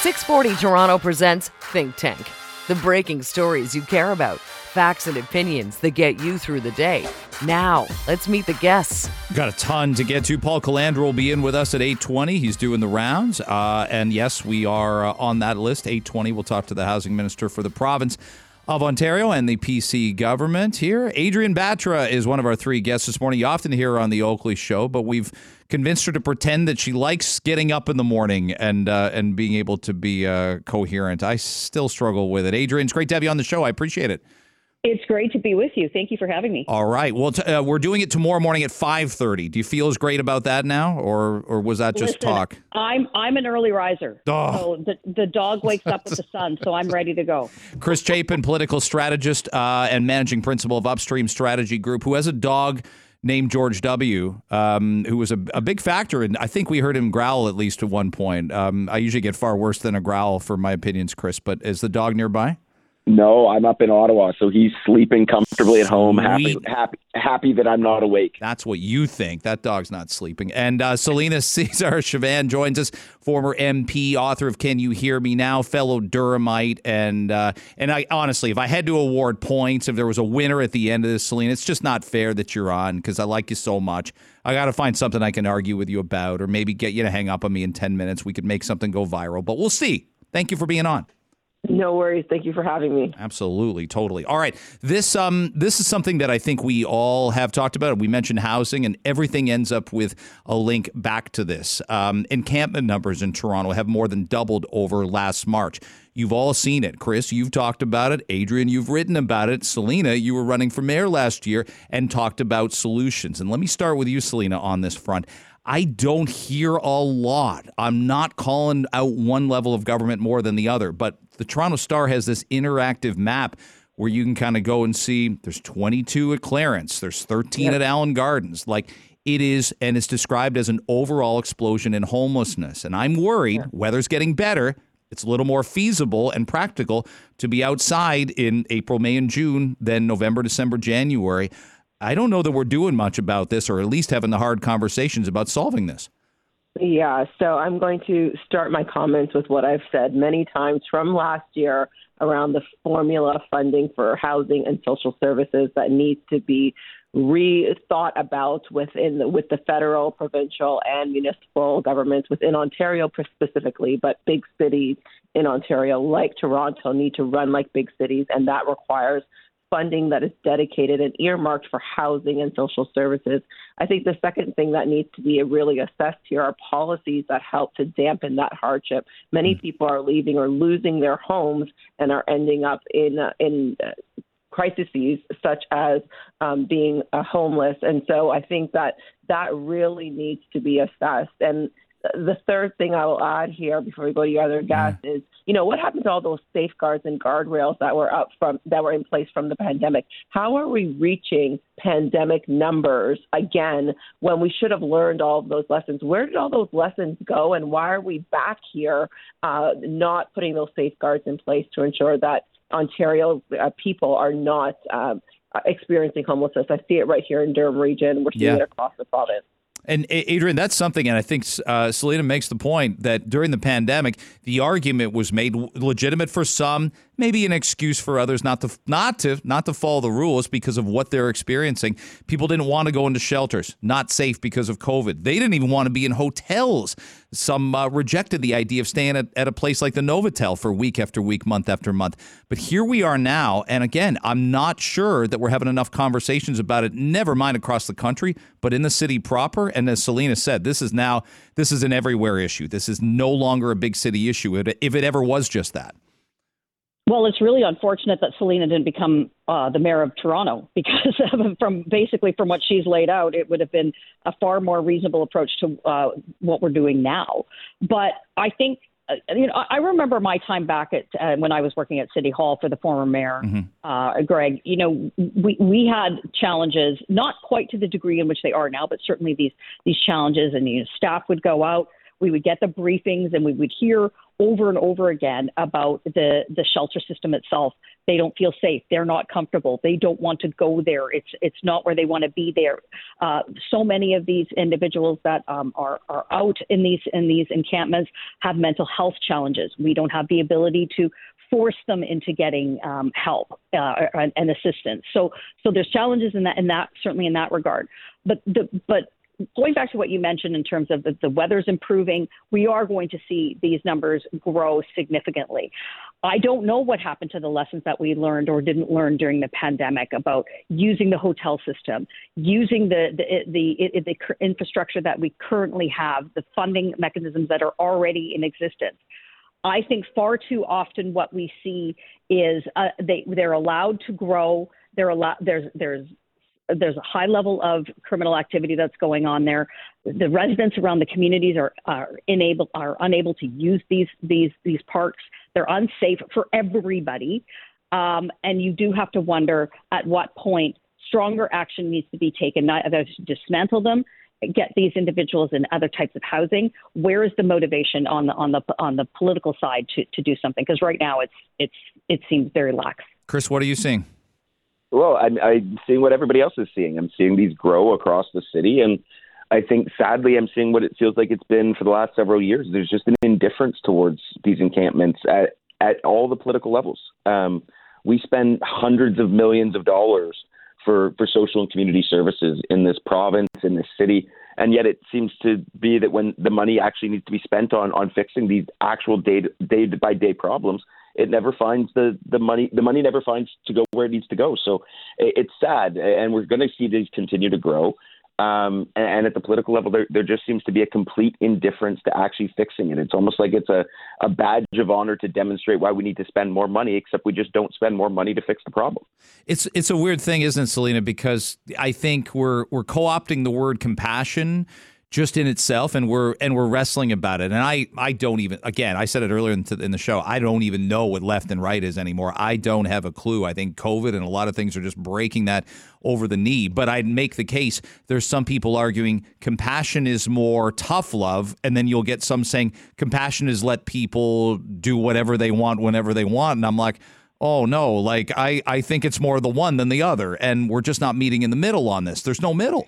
640 Toronto presents Think Tank, the breaking stories you care about, facts and opinions that get you through the day. Now, let's meet the guests. Got a ton to get to. Paul Calandra will be in with us at 8:20. He's doing the rounds. And yes, we are on that list. 8:20, we'll talk to the housing minister for the province of Ontario and the PC government here. Adrienne Batra is one of our three guests this morning. You often hear her on the Oakley Show, but we've convinced her to pretend that she likes getting up in the morning and being able to be coherent. I still struggle with it. Adrienne, it's great to have you on the show. I appreciate it. It's great to be with you. Thank you for having me. All right. Well, we're doing it tomorrow morning at 5:30. Do you feel as great about that now, or was that just talk? I'm an early riser. So the dog wakes up with the sun, so I'm ready to go. Chris Chapin, political strategist and managing principal of Upstream Strategy Group, who has a dog named George W., who was a big factor. And I think we heard him growl at least at one point. I usually get far worse than a growl for my opinions, Chris, but is the dog nearby? No, I'm up in Ottawa, so he's sleeping comfortably at home, happy that I'm not awake. That's what you think. That dog's not sleeping. And Selena Cesar-Chavannes joins us, former MP, author of Can You Hear Me Now, fellow Durhamite. And I honestly, if I had to award points, if there was a winner at the end of this, Selena, it's just not fair that you're on because I like you so much. I got to find something I can argue with you about or maybe get you to hang up on me in 10 minutes. We could make something go viral, but we'll see. Thank you for being on. No worries. Thank you for having me. Absolutely. Totally. All right. This is something that I think we all have talked about. We mentioned housing, and everything ends up with a link back to this. Encampment numbers in Toronto have more than doubled over last March. You've all seen it. Chris, you've talked about it. Adrienne, you've written about it. Selena, you were running for mayor last year and talked about solutions. And let me start with you, Selena, on this front. I don't hear a lot. I'm not calling out one level of government more than the other, but the Toronto Star has this interactive map where you can kind of go and see there's 22 at Clarence, there's 13 at Allen Gardens. Like it is, and it's described as an overall explosion in homelessness. And I'm worried weather's getting better. It's a little more feasible and practical to be outside in April, May, and June than November, December, January. I don't know that we're doing much about this, or at least having the hard conversations about solving this. Yeah, so I'm going to start my comments with what I've said many times from last year around the formula funding for housing and social services that needs to be rethought about with the federal, provincial, and municipal governments within Ontario specifically, but big cities in Ontario like Toronto need to run like big cities, and that requires funding that is dedicated and earmarked for housing and social services. I think the second thing that needs to be really assessed here are policies that help to dampen that hardship. Many people are leaving or losing their homes and are ending up in crises such as being homeless. And so I think that really needs to be assessed. And the third thing I will add here before we go to your other guest is, what happened to all those safeguards and guardrails that were in place from the pandemic? How are we reaching pandemic numbers again when we should have learned all of those lessons? Where did all those lessons go, and why are we back here not putting those safeguards in place to ensure that Ontario people are not experiencing homelessness? I see it right here in Durham region. We're seeing it across the province. And Adrienne, that's something, and I think Selena makes the point that during the pandemic, the argument was made legitimate for some, maybe an excuse for others not to follow the rules because of what they're experiencing. People didn't want to go into shelters, not safe because of COVID. They didn't even want to be in hotels. Some rejected the idea of staying at a place like the Novotel for week after week, month after month. But here we are now, and again, I'm not sure that we're having enough conversations about it, never mind across the country, but in the city proper. And as Selena said, this is an everywhere issue. This is no longer a big city issue, if it ever was just that. Well, it's really unfortunate that Selena didn't become the mayor of Toronto, because from what she's laid out, it would have been a far more reasonable approach to what we're doing now. But I think, I remember my time back at when I was working at City Hall for the former mayor, Greg. We had challenges, not quite to the degree in which they are now, but certainly these challenges, and staff would go out. We would get the briefings and we would hear over and over again about the shelter system itself. They don't feel safe. They're not comfortable. They don't want to go there. It's not where they want to be there. So many of these individuals that are out in these encampments have mental health challenges. We don't have the ability to force them into getting help and assistance. So there's challenges in that certainly in that regard. But going back to what you mentioned in terms of the weather's improving, we are going to see these numbers grow significantly. I don't know what happened to the lessons that we learned or didn't learn during the pandemic about using the hotel system, using the infrastructure that we currently have, the funding mechanisms that are already in existence. I think far too often what we see is they're allowed to grow. There's a high level of criminal activity that's going on there. The residents around the communities are unable to use these parks. They're unsafe for everybody, and you do have to wonder at what point stronger action needs to be taken, not either to dismantle them, get these individuals in other types of housing. Where is the motivation on the political side to do something? Because right now it seems very lax. Chris, what are you seeing? Well, I'm seeing what everybody else is seeing. I'm seeing these grow across the city, and I think, sadly, I'm seeing what it feels like it's been for the last several years. There's just an indifference towards these encampments at all the political levels. We spend hundreds of millions of dollars for social and community services in this province, in this city, and yet it seems to be that when the money actually needs to be spent on fixing these actual day-by-day problems, it never finds the money. The money never finds to go where it needs to go. So it's sad, and we're going to see these continue to grow. And at the political level, there just seems to be a complete indifference to actually fixing it. It's almost like it's a badge of honor to demonstrate why we need to spend more money, except we just don't spend more money to fix the problem. It's a weird thing, isn't it, Selena? Because I think we're co-opting the word compassion just in itself, and we're wrestling about it. And I don't even, again, I said it earlier in the show, I don't even know what left and right is anymore. I don't have a clue. I think COVID and a lot of things are just breaking that over the knee. But I'd make the case, there's some people arguing compassion is more tough love, and then you'll get some saying compassion is let people do whatever they want whenever they want. And I'm like, oh no, like I think it's more the one than the other, and we're just not meeting in the middle on this. There's no middle.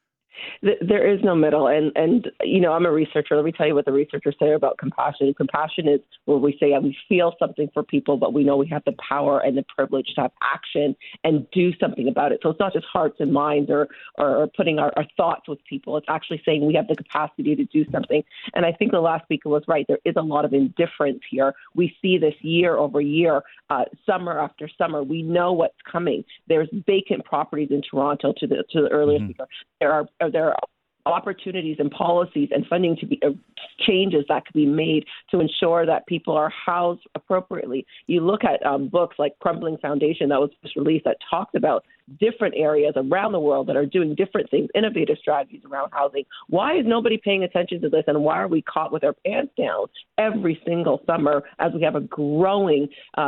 There is no middle. And you know, I'm a researcher. Let me tell you what the researchers say about compassion. Compassion is where we say we feel something for people, but we know we have the power and the privilege to have action and do something about it. So it's not just hearts and minds or putting our thoughts with people. It's actually saying we have the capacity to do something. And I think the last speaker was right. There is a lot of indifference here. We see this year over year, summer after summer. We know what's coming. There's vacant properties in Toronto, to the earlier speaker. There are opportunities and policies and funding to be changes that could be made to ensure that people are housed appropriately. You look at books like Crumbling Foundation that was just released that talked about different areas around the world that are doing different things, innovative strategies around housing. Why is nobody paying attention to this, and why are we caught with our pants down every single summer as we have a growing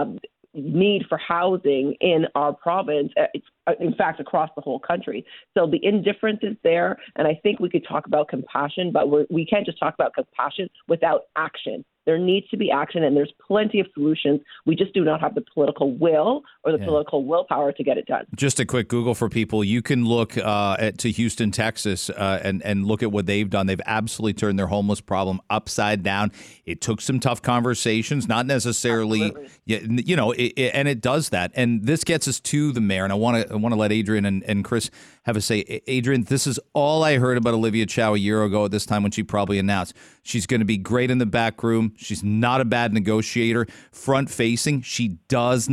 need for housing in our province, in fact, across the whole country? So the indifference is there, and I think we could talk about compassion, but we can't just talk about compassion without action. There needs to be action, and there's plenty of solutions. We just do not have the political will or the political willpower to get it done. Just a quick Google for people. You can look to Houston, Texas, and look at what they've done. They've absolutely turned their homeless problem upside down. It took some tough conversations, not necessarily, and it does that. And this gets us to the mayor, and I want to let Adrian and Chris have a say. Adrian, this is all I heard about Olivia Chow a year ago at this time when she probably announced she's going to be great in the back room. She's not a bad negotiator. Front facing, she is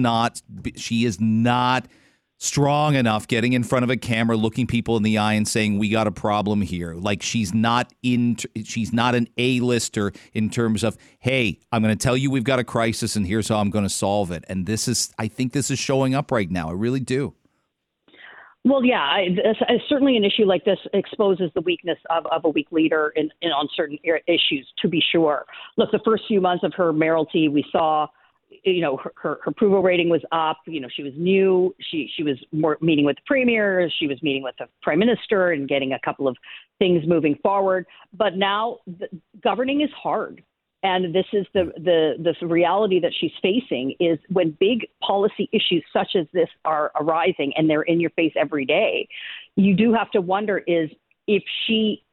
not strong enough getting in front of a camera, looking people in the eye and saying, we got a problem here. Like she's not an A-lister in terms of, hey, I'm going to tell you we've got a crisis and here's how I'm going to solve it. And I think this is showing up right now. I really do. Well, yeah, certainly an issue like this exposes the weakness of a weak leader on certain issues, to be sure. Look, the first few months of her mayoralty, we saw, her approval rating was up. She was new. She was more meeting with the premier. She was meeting with the prime minister and getting a couple of things moving forward. But now governing is hard. And this is the reality that she's facing is when big policy issues such as this are arising and they're in your face every day, you do have to wonder is if she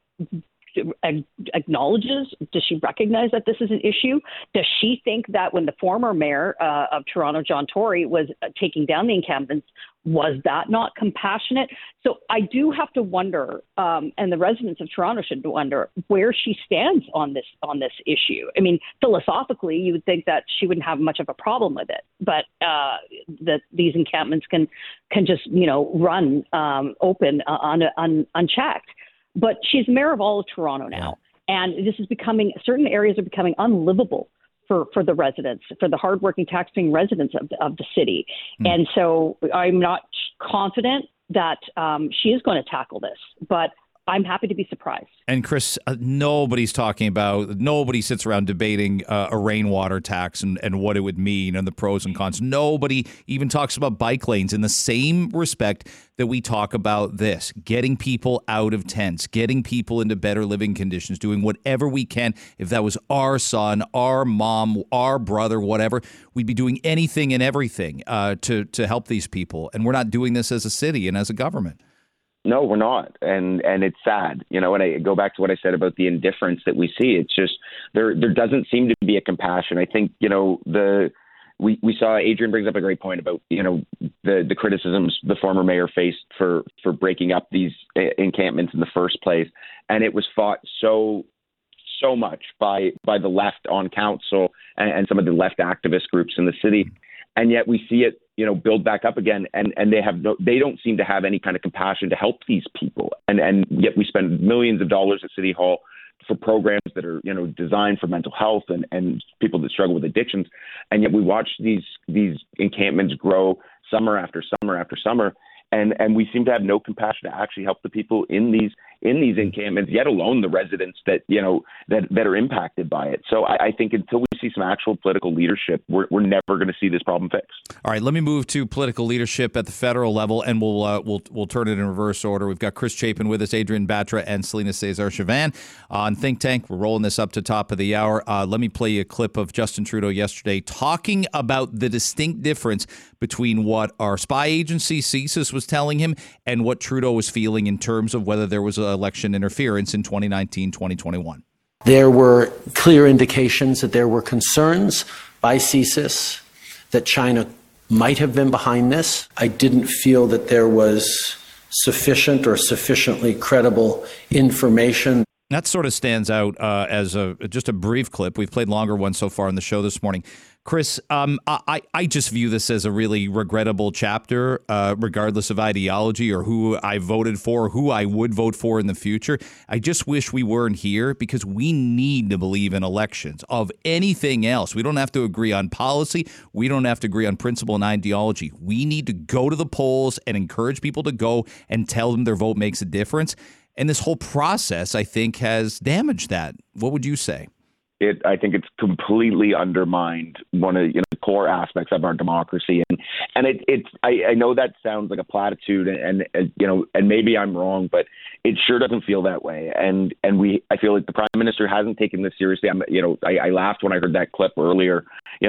acknowledges, does she recognize that this is an issue? Does she think that when the former mayor of Toronto, John Tory, was taking down the encampments, was that not compassionate? So I do have to wonder, and the residents of Toronto should wonder where she stands on this issue. I mean, philosophically, you would think that she wouldn't have much of a problem with it, but that these encampments can just run open unchecked. But she's mayor of all of Toronto now, and this is becoming, certain areas are becoming unlivable for the residents, for the hardworking taxpaying residents of the city. And so I'm not confident that she is going to tackle this, but I'm happy to be surprised. And Chris, nobody sits around debating a rainwater tax and what it would mean and the pros and cons. Nobody even talks about bike lanes in the same respect that we talk about this, getting people out of tents, getting people into better living conditions, doing whatever we can. If that was our son, our mom, our brother, whatever, we'd be doing anything and everything to help these people. And we're not doing this as a city and as a government. No, we're not. And it's sad, and I go back to what I said about the indifference that we see. It's just there doesn't seem to be a compassion. I think, we saw Adrian brings up a great point about, the criticisms the former mayor faced for breaking up these encampments in the first place. And it was fought so much by the left on council and some of the left activist groups in the city. And yet we see it, build back up again, and they don't seem to have any kind of compassion to help these people. And yet we spend millions of dollars at City Hall for programs that are, designed for mental health and people that struggle with addictions. And yet we watch these encampments grow summer after summer after summer. And we seem to have no compassion to actually help the people in these encampments, yet alone the residents that are impacted by it. So I think until we see some actual political leadership, we're never going to see this problem fixed. All right, let me move to political leadership at the federal level, and we'll turn it in reverse order. We've got Chris Chapin with us, Adrian Batra, and Celina Cesar-Chavannes on Think Tank. We're rolling this up to top of the hour. Let me play you a clip of Justin Trudeau yesterday talking about the distinct difference between what our spy agency CSIS was telling him and what Trudeau was feeling in terms of whether there was election interference in 2019-2021. There were clear indications that there were concerns by CSIS that China might have been behind this. I didn't feel that there was sufficient or sufficiently credible information. That sort of stands out as just a brief clip. We've played longer ones so far on the show this morning. Chris, I just view this as a really regrettable chapter, regardless of ideology or who I voted for, or who I would vote for in the future. I just wish we weren't here because we need to believe in elections. Of anything else, we don't have to agree on policy. We don't have to agree on principle and ideology. We need to go to the polls and encourage people to go and tell them their vote makes a difference. And this whole process, I think, has damaged that. What would you say? I think it's completely undermined one of the core aspects of our democracy, and I know that sounds like a platitude, and maybe I'm wrong, but it sure doesn't feel that way. And I feel like the Prime Minister hasn't taken this seriously. I laughed when I heard that clip earlier.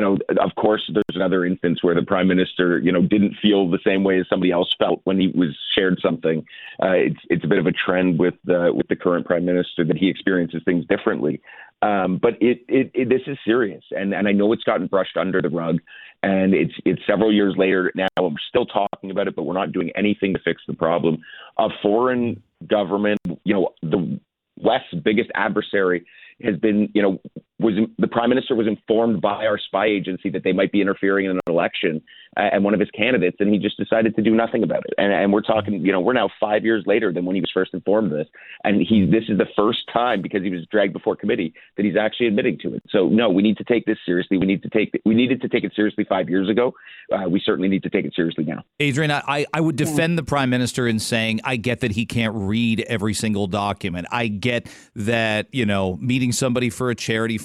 Of course, there's another instance where the Prime Minister didn't feel the same way as somebody else felt when he was shared something. It's a bit of a trend with the current Prime Minister that he experiences things differently. But this is serious, and I know it's gotten brushed under the rug, and it's several years later now, and we're still talking about it, but we're not doing anything to fix the problem. A foreign government, the West's biggest adversary, has been, the Prime Minister was informed by our spy agency that they might be interfering in an election and one of his candidates, and he just decided to do nothing about it. And we're talking, we're now 5 years later than when he was first informed of this. And this is the first time, because he was dragged before committee, that he's actually admitting to it. So no, we need to take this seriously. We needed to take it seriously 5 years ago. We certainly need to take it seriously now. Adrian, I would defend the Prime Minister in saying, I get that he can't read every single document. I get that, meeting somebody for a charity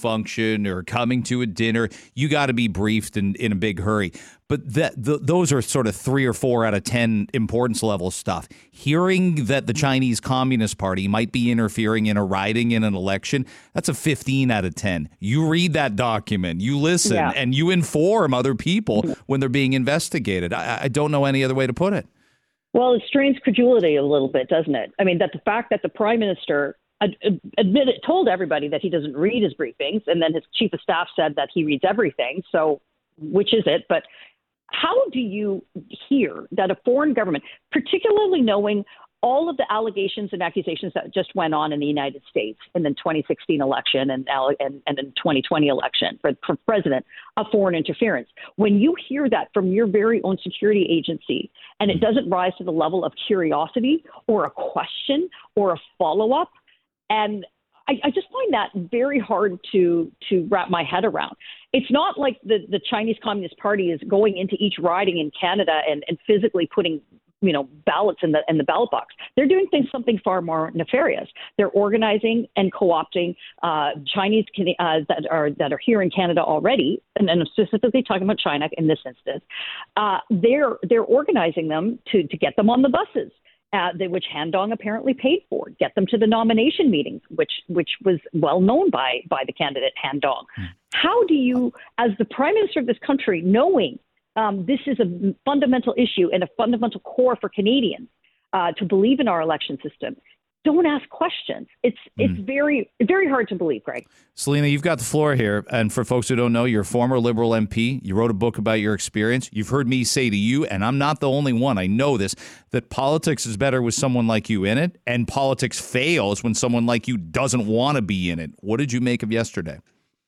function or coming to a dinner, you got to be briefed in a big hurry. But those are sort of 3 or 4 out of 10 importance level stuff. Hearing that the Chinese Communist Party might be interfering in a riding in an election, that's a 15 out of 10. You read that document, you listen, and you inform other people when they're being investigated. I don't know any other way to put it. Well, it strains credulity a little bit, doesn't it? I mean, that the fact that the prime minister told everybody that he doesn't read his briefings, and then his chief of staff said that he reads everything. So which is it? But how do you hear that a foreign government, particularly knowing all of the allegations and accusations that just went on in the United States in the 2016 election and in the 2020 election for president of foreign interference, when you hear that from your very own security agency and it doesn't rise to the level of curiosity or a question or a follow-up, and I just find that very hard to wrap my head around. It's not like the Chinese Communist Party is going into each riding in Canada and physically putting ballots in the ballot box. They're doing something far more nefarious. They're organizing and co-opting Chinese that are here in Canada already, and I'm specifically talking about China in this instance. They're organizing them to get them on the buses. Which Han Dong apparently paid for, get them to the nomination meetings, which was well known by the candidate Han Dong. How do you, as the prime minister of this country, knowing this is a fundamental issue and a fundamental core for Canadians to believe in our election system, don't ask questions? It's very, very hard to believe, Greg. Selena, you've got the floor here. And for folks who don't know, you're a former Liberal MP. You wrote a book about your experience. You've heard me say to you, and I'm not the only one, I know this, that politics is better with someone like you in it, and politics fails when someone like you doesn't want to be in it. What did you make of yesterday?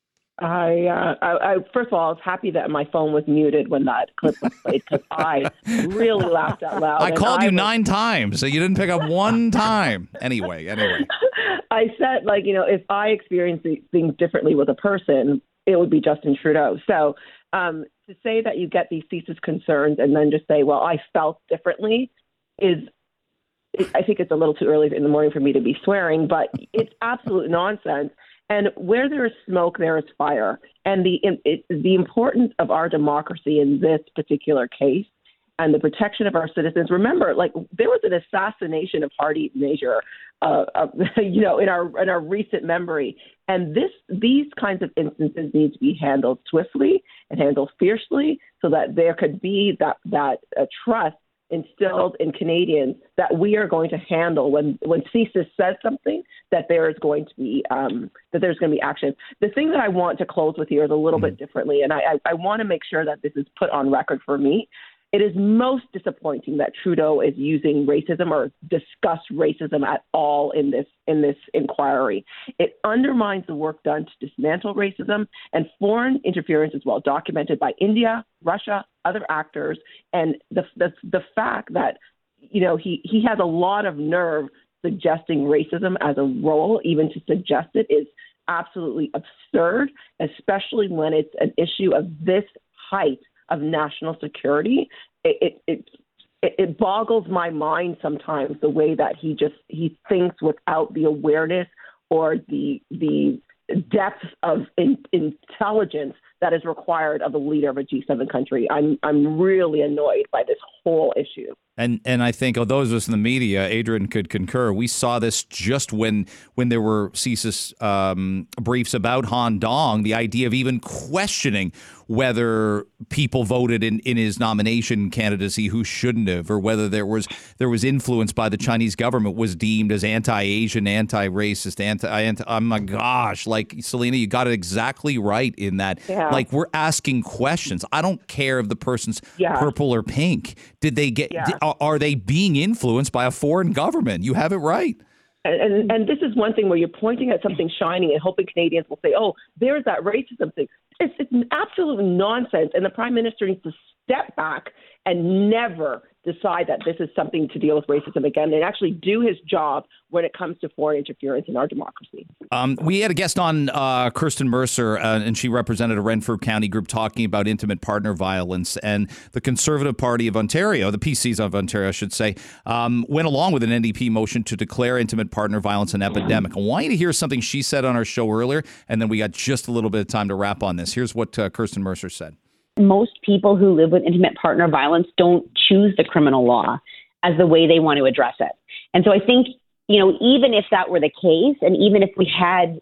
I first of all, I was happy that my phone was muted when that clip was played because I really laughed out loud. I called you 9 times, so you didn't pick up one time. Anyway. I said, if I experienced things differently with a person, it would be Justin Trudeau. So to say that you get these CSIS concerns and then just say, well, I felt differently I think it's a little too early in the morning for me to be swearing, but it's absolute nonsense. And where there is smoke, there is fire. And the importance of our democracy in this particular case and the protection of our citizens. Remember, there was an assassination of Hardy Major, in our recent memory. And these kinds of instances need to be handled swiftly and handled fiercely so that there could be that trust instilled in Canadians that we are going to handle when CSIS says something, that there's going to be action. The thing that I want to close with here is a little bit differently, and I want to make sure that this is put on record for me. It is most disappointing that Trudeau is using racism or discussed racism at all in this inquiry. It undermines the work done to dismantle racism, and foreign interference is well documented by India, Russia, other actors, and the fact that he has a lot of nerve suggesting racism as a role, even to suggest it, is absolutely absurd, especially when it's an issue of this height of national security. It boggles my mind sometimes the way that he thinks without the awareness or the depth of intelligence that is required of a leader of a G7 country. I'm really annoyed by this whole issue. And I think those of us in the media, Adrian could concur, we saw this just when there were CSIS briefs about Han Dong, the idea of even questioning whether people voted in his nomination candidacy who shouldn't have, or whether there was influence by the Chinese government was deemed as anti-Asian, anti-racist, oh my gosh, Selena, you got it exactly right in that. Yeah. We're asking questions. I don't care if the person's purple or pink. Did they get? Yeah. Are they being influenced by a foreign government? You have it right. And this is one thing where you're pointing at something shiny and hoping Canadians will say, oh, there's that racism thing. It's absolute nonsense. And the Prime Minister needs to step back and never decide that this is something to deal with racism again, and actually do his job when it comes to foreign interference in our democracy. We had a guest on, Kirsten Mercer, and she represented a Renfrew County group talking about intimate partner violence. And the Conservative Party of Ontario, the PCs of Ontario, I should say, went along with an NDP motion to declare intimate partner violence an epidemic. I want you to hear something she said on our show earlier, and then we got just a little bit of time to wrap on this. Here's what Kirsten Mercer said. Most people who live with intimate partner violence don't choose the criminal law as the way they want to address it. And so I think, even if that were the case, and even if we had,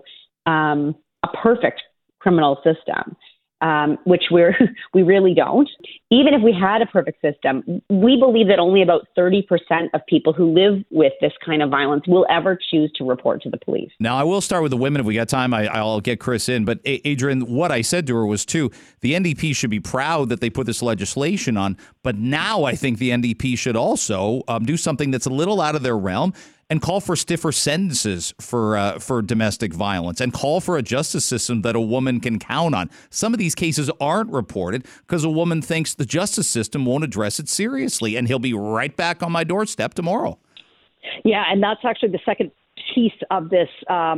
a perfect criminal system, which we really don't, even if we had a perfect system, we believe that only about 30% of people who live with this kind of violence will ever choose to report to the police. Now, I will start with the women if we got time. I'll get Chris in. But Adrian, what I said to her was, too, the NDP should be proud that they put this legislation on. But now I think the NDP should also do something that's a little out of their realm and call for stiffer sentences for domestic violence and call for a justice system that a woman can count on. Some of these cases aren't reported because a woman thinks the justice system won't address it seriously, and he'll be right back on my doorstep tomorrow. Yeah, and that's actually the second piece of this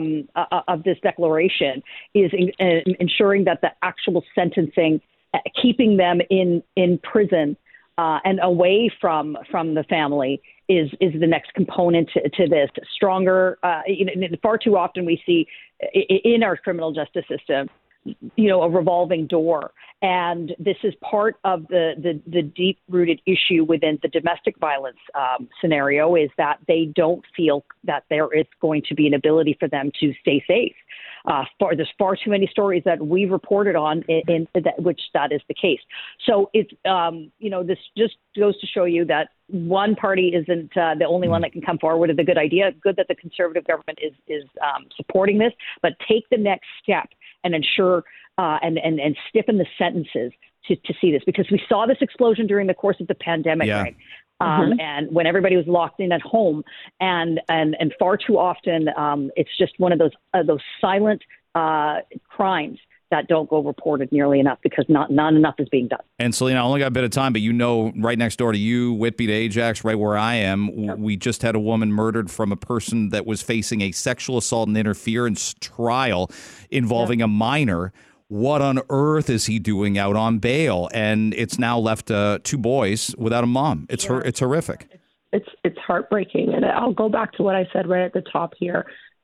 declaration is ensuring that the actual sentencing, keeping them in prison and away from the family is the next component to this. Stronger, far too often we see in our criminal justice system, a revolving door. And this is part of the deep-rooted issue within the domestic violence scenario is that they don't feel that there is going to be an ability for them to stay safe. There's far too many stories that we've reported on in which that is the case. So it's, this just goes to show you that one party isn't the only one that can come forward with a good idea. Good that the Conservative government is supporting this, but take the next step and ensure and stiffen the sentences to see this, because we saw this explosion during the course of the pandemic, right? And when everybody was locked in at home, and far too often it's just one of those silent crimes that don't go reported nearly enough because not enough is being done. And Selena, I only got a bit of time, but right next door to you, Whitby to Ajax, right where I am, we just had a woman murdered from a person that was facing a sexual assault and interference trial involving a minor. What on earth is he doing out on bail? And it's now left two boys without a mom. It's horrific. It's heartbreaking. And I'll go back to what I said right at the top here.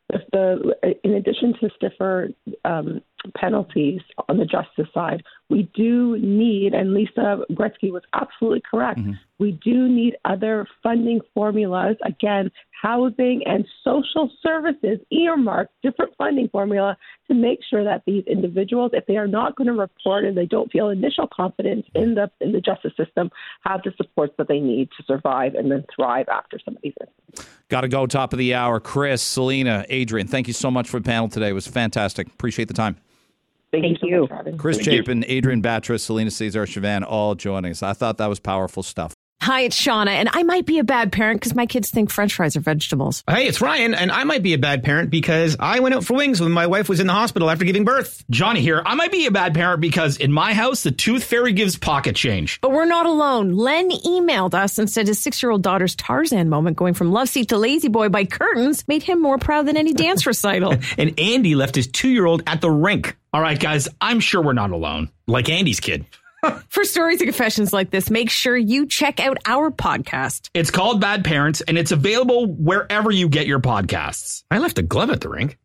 In addition to stiffer penalties on the justice side, we do need, and Lisa Gretzky was absolutely correct, we do need other funding formulas, again, housing and social services, earmarked different funding formula to make sure that these individuals, if they are not going to report and they don't feel initial confidence in the justice system, have the supports that they need to survive and then thrive after some of these incidents. Got to go, top of the hour. Chris, Selena, Adrian, thank you so much for the panel today. It was fantastic. Appreciate the time. Thank you so much for having me. Chris Chapin, Adrian Batras, Selena Cesar-Chavannes, all joining us. I thought that was powerful stuff. Hi, it's Shauna, and I might be a bad parent because my kids think French fries are vegetables. Hey, it's Ryan, and I might be a bad parent because I went out for wings when my wife was in the hospital after giving birth. Johnny here. I might be a bad parent because in my house, the tooth fairy gives pocket change. But we're not alone. Len emailed us and said his 6-year-old daughter's Tarzan moment going from love seat to lazy boy by curtains made him more proud than any dance recital. And Andy left his 2-year-old at the rink. All right, guys, I'm sure we're not alone. Like Andy's kid. For stories and confessions like this, make sure you check out our podcast. It's called Bad Parents, and it's available wherever you get your podcasts. I left a glove at the rink.